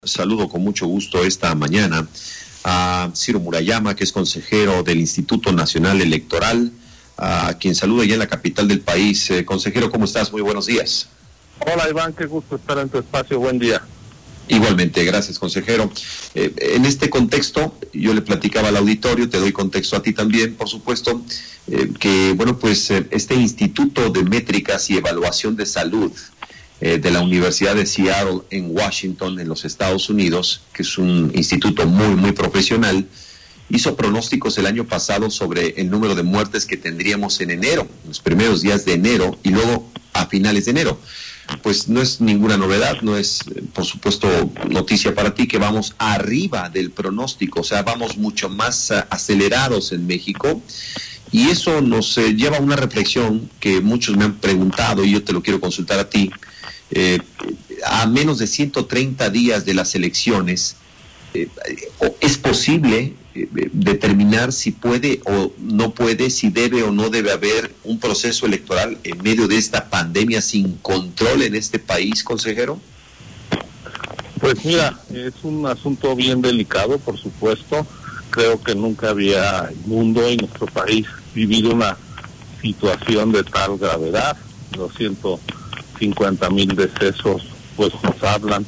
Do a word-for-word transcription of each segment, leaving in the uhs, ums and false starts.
Saludo con mucho gusto esta mañana a Ciro Murayama, que es consejero del Instituto Nacional Electoral, a quien saludo ya en la capital del país. Eh, consejero, ¿cómo estás? Muy buenos días. Hola, Iván, qué gusto estar en tu espacio. Buen día. Igualmente, gracias, consejero. Eh, en este contexto, yo le platicaba al auditorio, te doy contexto a ti también, por supuesto, eh, que, bueno, pues eh, este Instituto de Métricas y Evaluación de Salud eh, de la Universidad de Seattle en Washington, en los Estados Unidos, que es un instituto muy, muy profesional, hizo pronósticos el año pasado sobre el número de muertes que tendríamos en enero, en los primeros días de enero y luego a finales de enero. Pues no es ninguna novedad, no es, por supuesto, noticia para ti que vamos arriba del pronóstico, o sea, vamos mucho más uh, acelerados en México, y eso nos eh, lleva a una reflexión que muchos me han preguntado y yo te lo quiero consultar a ti. Eh, a menos de ciento treinta días de las elecciones, eh, ¿es posible eh, determinar si puede o no puede, si debe o no debe haber un proceso electoral en medio de esta pandemia sin control en este país, consejero? Pues mira, es un asunto bien delicado, por supuesto. Creo que nunca había el mundo y nuestro país vivido una situación de tal gravedad. Los ciento cincuenta mil decesos pues nos hablan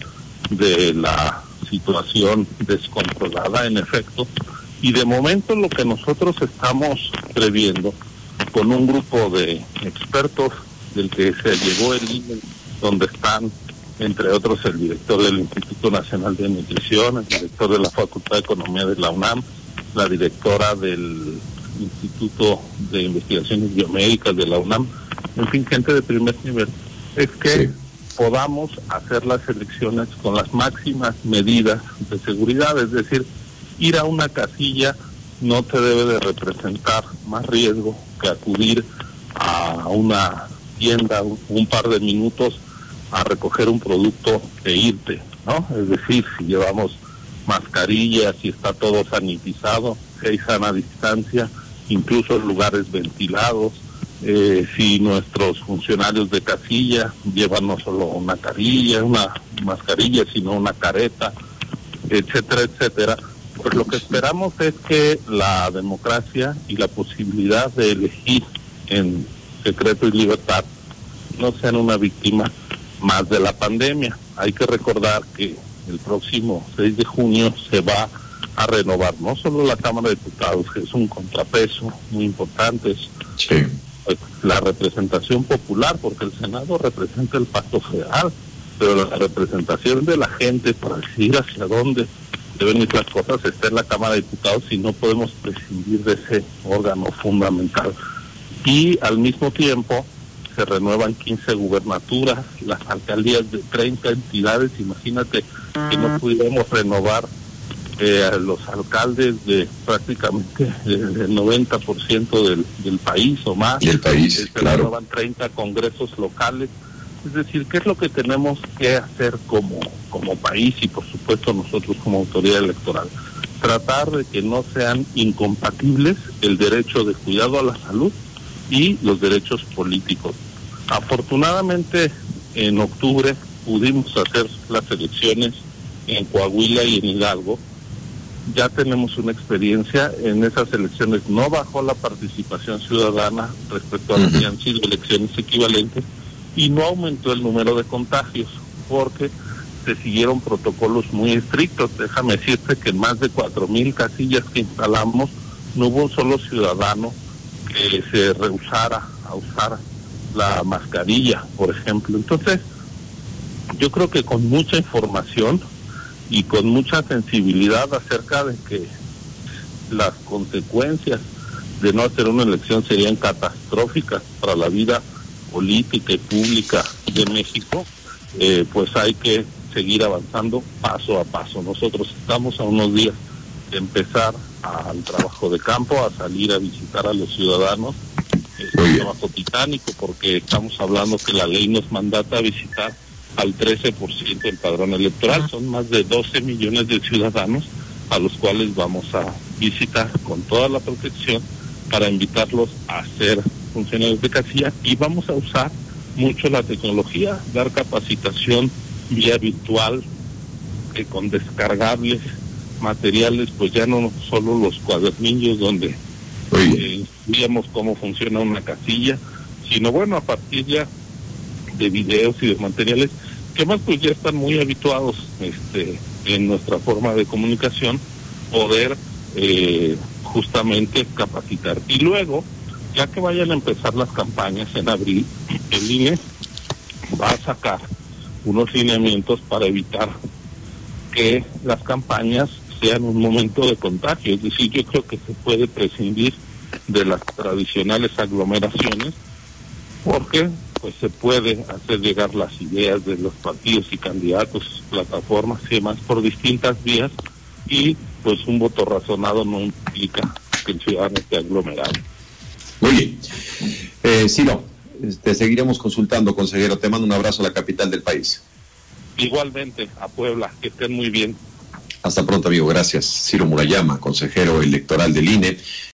de la situación descontrolada, en efecto, y de momento lo que nosotros estamos previendo con un grupo de expertos del que se llegó el I N E, donde están entre otros el director del Instituto Nacional de Nutrición, el director de la Facultad de Economía de la UNAM, la directora del Instituto de Investigaciones Biomédicas de la UNAM, en fin, gente de primer nivel, es que sí podamos hacer las elecciones con las máximas medidas de seguridad. Es decir, ir a una casilla no te debe de representar más riesgo que acudir a una tienda un, un par de minutos a recoger un producto e irte, ¿no? Es decir, si llevamos mascarillas, si está todo sanitizado, si hay sana distancia, incluso en lugares ventilados, Eh, si nuestros funcionarios de casilla llevan no solo una carilla, una mascarilla, sino una careta, etcétera, etcétera, pues lo que esperamos es que la democracia y la posibilidad de elegir en secreto y libertad no sean una víctima más de la pandemia. Hay que recordar que el próximo seis de junio se va a renovar no solo la Cámara de Diputados, que es un contrapeso muy importante, sí, pues, la representación popular, porque el Senado representa el pacto federal, pero la representación de la gente para decidir hacia dónde deben ir las cosas está en la Cámara de Diputados y no podemos prescindir de ese órgano fundamental. Y al mismo tiempo se renuevan quince gubernaturas, las alcaldías de treinta entidades. Imagínate que no pudiéramos renovar Eh, a los alcaldes de prácticamente el noventa por ciento del, del país o más. Del país, eh, se claro. renovan treinta congresos locales. Es decir, ¿qué es lo que tenemos que hacer como, como país y por supuesto nosotros como autoridad electoral? Tratar de que no sean incompatibles el derecho de cuidado a la salud y los derechos políticos. Afortunadamente, en octubre pudimos hacer las elecciones en Coahuila y en Hidalgo. Ya tenemos una experiencia. En esas elecciones no bajó la participación ciudadana respecto a las que han sido elecciones equivalentes y no aumentó el número de contagios porque se siguieron protocolos muy estrictos. Déjame decirte que en más de cuatro mil casillas que instalamos no hubo un solo ciudadano que se rehusara a usar la mascarilla, por ejemplo. Entonces, yo creo que con mucha información y con mucha sensibilidad acerca de que las consecuencias de no hacer una elección serían catastróficas para la vida política y pública de México, eh, pues hay que seguir avanzando paso a paso. Nosotros estamos a unos días de empezar al trabajo de campo, a salir a visitar a los ciudadanos. Es un trabajo titánico porque estamos hablando que la ley nos mandata a visitar al trece por ciento del padrón electoral. Son más de doce millones de ciudadanos a los cuales vamos a visitar con toda la protección para invitarlos a ser funcionarios de casilla, y vamos a usar mucho la tecnología, dar capacitación vía virtual que con descargables materiales, pues ya no solo los cuadernillos donde eh, veíamos cómo funciona una casilla, sino bueno, a partir ya de videos y de materiales que más pues ya están muy habituados este en nuestra forma de comunicación, poder eh, justamente capacitar. Y luego, ya que vayan a empezar las campañas en abril, el I N E va a sacar unos lineamientos para evitar que las campañas sean un momento de contagio. Es decir, yo creo que se puede prescindir de las tradicionales aglomeraciones, porque pues se puede hacer llegar las ideas de los partidos y candidatos, plataformas y demás por distintas vías, y pues un voto razonado no implica que el ciudadano esté aglomerado. Muy bien. Eh, Ciro, te seguiremos consultando, consejero. Te mando un abrazo a la capital del país. Igualmente, a Puebla, que estén muy bien. Hasta pronto, amigo. Gracias. Ciro Murayama, consejero electoral del I N E.